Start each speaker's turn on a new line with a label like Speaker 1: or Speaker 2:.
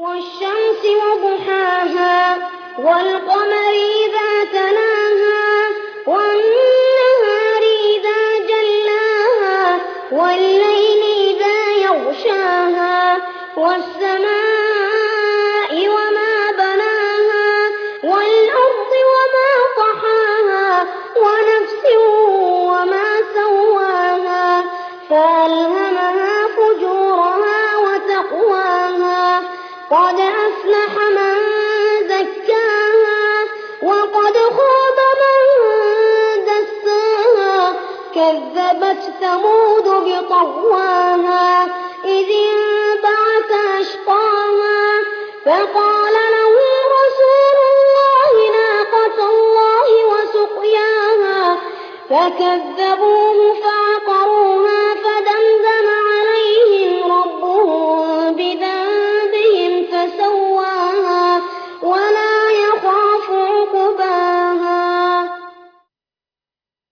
Speaker 1: والشمس وضحاها والقمر إذا تلاها والنهار إذا جلاها والليل إذا يغشاها والسماء وما بناها والأرض وما طحاها ونفس وما سواها فألهمها فجورها وتقواها قد أفلح من زكاها وقد خاب من دساها كذبت ثمود بطغواها إذ انبعث أشقاها فقال لهم رسول الله ناقة الله وسقياها فكذبوه فعقروها فدمدم عليهم ربهم بذنبهم فسواها ولا يخاف عقباها.